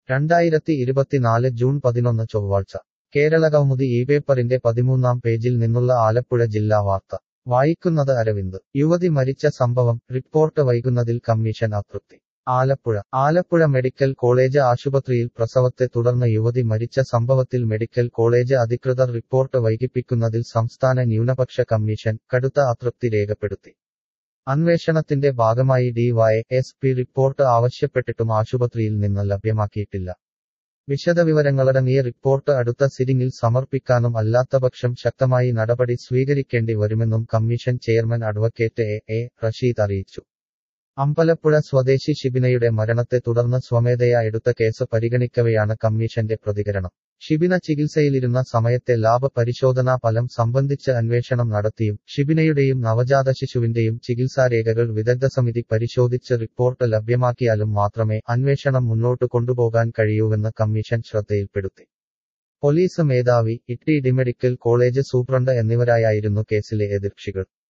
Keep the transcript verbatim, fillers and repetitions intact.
രണ്ടായിരത്തി ഇരുപത്തിനാല് ജൂൺ പതിനൊന്ന് ചൊവ്വാഴ്ച കേരളകൗമുദി ഈ പേപ്പറിന്റെ പതിമൂന്നാം പേജിൽ നിന്നുള്ള ആലപ്പുഴ ജില്ലാ വാർത്ത വായിക്കുന്നത് അരവിന്ദ്. യുവതി മരിച്ച സംഭവം റിപ്പോർട്ട് വൈകുന്നതിൽ കമ്മീഷൻ അതൃപ്തി. ആലപ്പുഴ ആലപ്പുഴ മെഡിക്കൽ കോളേജ് ആശുപത്രിയിൽ പ്രസവത്തെ തുടർന്ന് യുവതി മരിച്ച സംഭവത്തിൽ മെഡിക്കൽ കോളേജ് അധികൃതർ റിപ്പോർട്ട് വൈകിപ്പിക്കുന്നതിൽ സംസ്ഥാന ന്യൂനപക്ഷ കമ്മീഷൻ കടുത്ത അതൃപ്തി രേഖപ്പെടുത്തി. അന്വേഷണത്തിന്റെ ഭാഗമായി D Y S P report ആവശ്യപ്പെട്ടിട്ടും ആശുപത്രിയിൽ നിന്ന് ലഭ്യമാക്കിയിട്ടില്ല. വിശദവിവരങ്ങളടങ്ങിയ റിപ്പോർട്ട് അടുത്ത സിറ്റിംഗിൽ സമർപ്പിക്കാനും അല്ലാത്തപക്ഷം ശക്തമായി നടപടി സ്വീകരിക്കേണ്ടി വരുമെന്നും commission chairman advocate A A Rasheed അറിയിച്ചു. അമ്പലപ്പുഴ സ്വദേശി ഷിബിനയുടെ മരണത്തെ തുടർന്ന് സ്വമേധയാ എടുത്ത കേസ് പരിഗണിക്കവെയാണ് കമ്മീഷന്റെ പ്രതികരണം. ഷിബിന ചികിത്സയിലിരുന്ന സമയത്തെ ലാബ് പരിശോധനാ ഫലം സംബന്ധിച്ച് അന്വേഷണം നടത്തിയും ഷിബിനയുടെയും നവജാത ശിശുവിന്റെയും ചികിത്സാരേഖകൾ വിദഗ്ധസമിതി പരിശോധിച്ച് റിപ്പോർട്ട് ലഭ്യമാക്കിയാലും മാത്രമേ അന്വേഷണം മുന്നോട്ട് കൊണ്ടുപോകാൻ കഴിയൂവെന്ന് കമ്മീഷൻ ശ്രദ്ധയിൽപ്പെടുത്തി. പോലീസ് മേധാവി, E T D medical college superintendent എന്നിവരായിരുന്നു കേസിലെ എതിർകക്ഷികൾ.